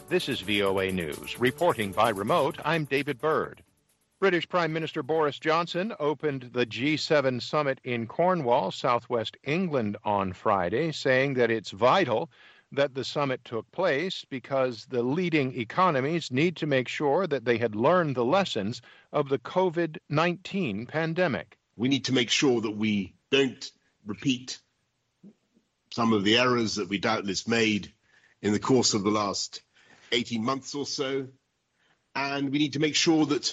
This is VOA News. Reporting by remote, I'm David Byrd. British Prime Minister Boris Johnson opened the G7 summit in Cornwall, southwest England, on Friday, saying that it's vital that the summit took place because the leading economies need to make sure that they had learned the lessons of the COVID-19 pandemic. We need to make sure that we don't repeat some of the errors that we doubtless made in the course of the last 18 months or so. And we need to make sure that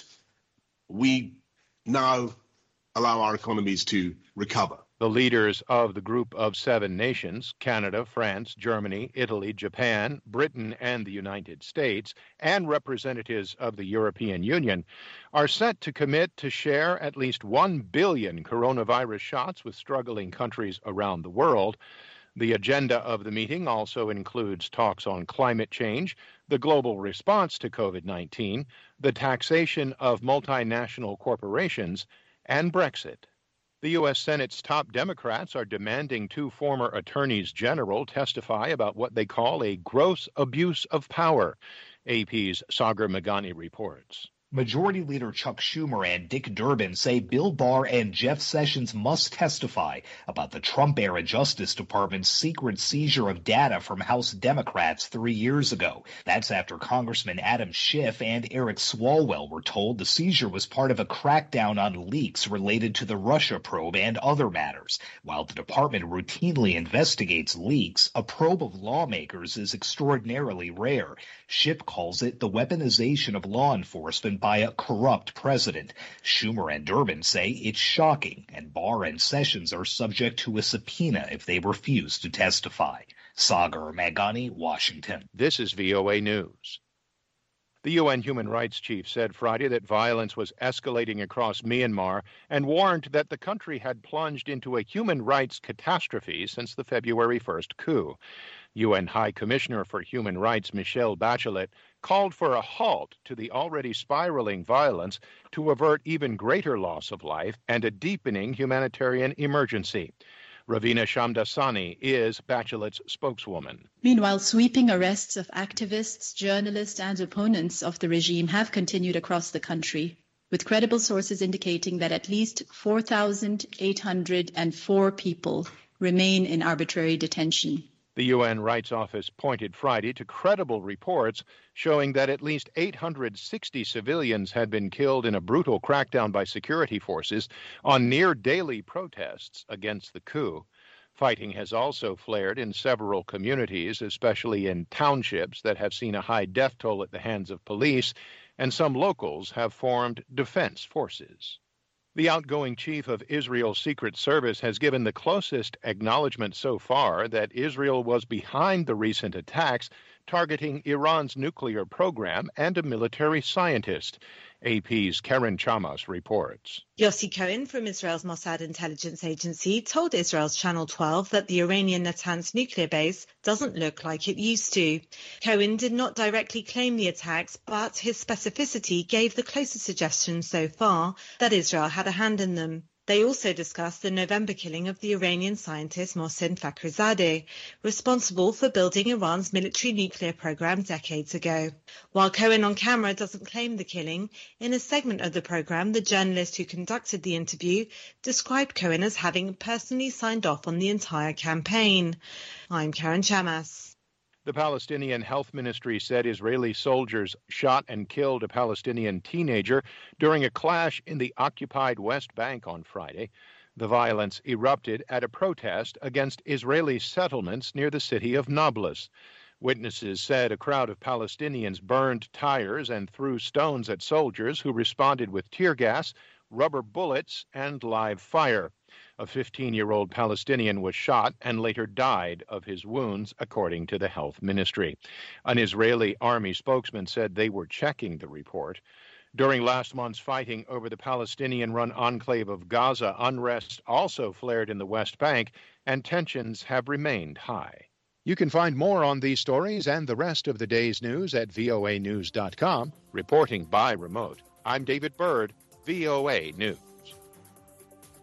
we now allow our economies to recover. The leaders of the Group of 7 nations, Canada, France, Germany, Italy, Japan, Britain, and the United States, and representatives of the European Union, are set to commit to share at least 1 billion coronavirus shots with struggling countries around the world. The agenda of the meeting also includes talks on climate change, the global response to COVID-19, the taxation of multinational corporations, and Brexit. The U.S. Senate's top Democrats are demanding 2 former attorneys general testify about what they call a gross abuse of power. AP's Sagar Meghani reports. Majority Leader Chuck Schumer and Dick Durbin say Bill Barr and Jeff Sessions must testify about the Trump-era Justice Department's secret seizure of data from House Democrats 3 years ago. That's after Congressman Adam Schiff and Eric Swalwell were told the seizure was part of a crackdown on leaks related to the Russia probe and other matters. While the department routinely investigates leaks, a probe of lawmakers is extraordinarily rare. Schiff calls it the weaponization of law enforcement by a corrupt president. Schumer and Durbin say it's shocking, and Barr and Sessions are subject to a subpoena if they refuse to testify. Sagar Meghani, Washington. This is VOA News. The UN Human Rights Chief said Friday that violence was escalating across Myanmar and warned that the country had plunged into a human rights catastrophe since the February 1st coup. UN High Commissioner for Human Rights Michelle Bachelet called for a halt to the already spiraling violence to avert even greater loss of life and a deepening humanitarian emergency. Ravina Shamdasani is Bachelet's spokeswoman. Meanwhile, sweeping arrests of activists, journalists, and opponents of the regime have continued across the country, with credible sources indicating that at least 4,804 people remain in arbitrary detention. The UN Rights Office pointed Friday to credible reports showing that at least 860 civilians had been killed in a brutal crackdown by security forces on near-daily protests against the coup. Fighting has also flared in several communities, especially in townships that have seen a high death toll at the hands of police, and some locals have formed defense forces. The outgoing chief of Israel's Secret Service has given the closest acknowledgement so far that Israel was behind the recent attacks targeting Iran's nuclear program and a military scientist. AP's Karen Chamas reports. Yossi Cohen from Israel's Mossad intelligence agency told Israel's Channel 12 that the Iranian Natanz nuclear base doesn't look like it used to. Cohen did not directly claim the attacks, but his specificity gave the closest suggestion so far that Israel had a hand in them. They also discussed the November killing of the Iranian scientist Mohsen Fakhrizadeh, responsible for building Iran's military nuclear program decades ago. While Cohen on camera doesn't claim the killing, in a segment of the program, the journalist who conducted the interview described Cohen as having personally signed off on the entire campaign. I'm Karen Chamas. The Palestinian Health Ministry said Israeli soldiers shot and killed a Palestinian teenager during a clash in the occupied West Bank on Friday. The violence erupted at a protest against Israeli settlements near the city of Nablus. Witnesses said a crowd of Palestinians burned tires and threw stones at soldiers who responded with tear gas, rubber bullets, and live fire. A 15-year-old Palestinian was shot and later died of his wounds, according to the health ministry. An Israeli army spokesman said they were checking the report. During last month's fighting over the Palestinian-run enclave of Gaza, unrest also flared in the West Bank, and tensions have remained high. You can find more on these stories and the rest of the day's news at voanews.com. Reporting by remote, I'm David Byrd, VOA News.